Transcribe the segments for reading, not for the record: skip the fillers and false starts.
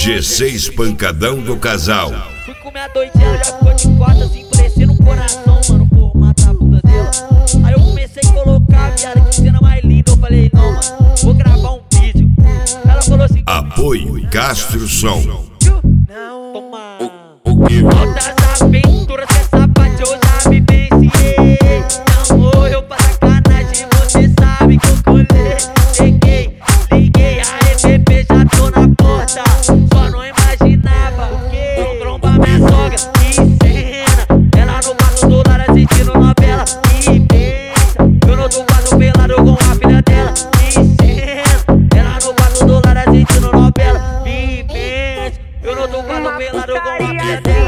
G6 pancadão do casal. Fui comer a doidinha, ela já ficou de costas, assim, endurecendo o coração, mano, por matar a bunda dela. Aí eu comecei a colocar, viada, que cena mais linda. Eu falei, não, mano, vou gravar um vídeo. Ela falou assim: Apoio Castro Som. toma. Altas aventuras, essa parte eu já me vivenciei. Amor, eu pra sacanagem, você sabe que eu colei. Cheguei, liguei, a EPP já tô na porta. Só não imaginava o que? Vou trombar minha sogra, que cena. Ela no quarto do lar assistindo novela, que pensa. Eu não tô quase pelado com a filha dela, que cena. Ela no quarto do lar assistindo novela, que pensa. Eu não tô quase pelado com a filha dela.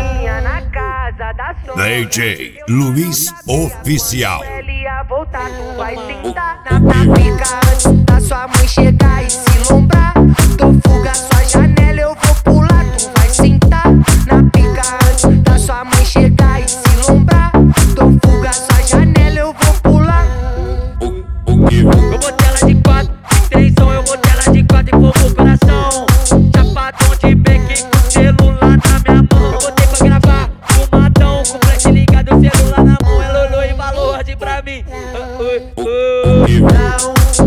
DJ Luiz Oficial. Ele ia voltar, tu vai sentar na pica antes da sua mãe chegar e se lombrar. Tô fuga sua janela, eu vou pular, tu vai sentar na pica antes da sua mãe chegar e se lombrar. Tô fuga sua janela, eu vou pular. Eu botei ela de quatro, de trêsão, eu botei ela de quatro e vou pro coração. Chapadão de beque com celular na minha mão. Eu botei pra gravar, fumadão, com flash ligado, celular na mão. Ela olhou e falou assim pra mim: Não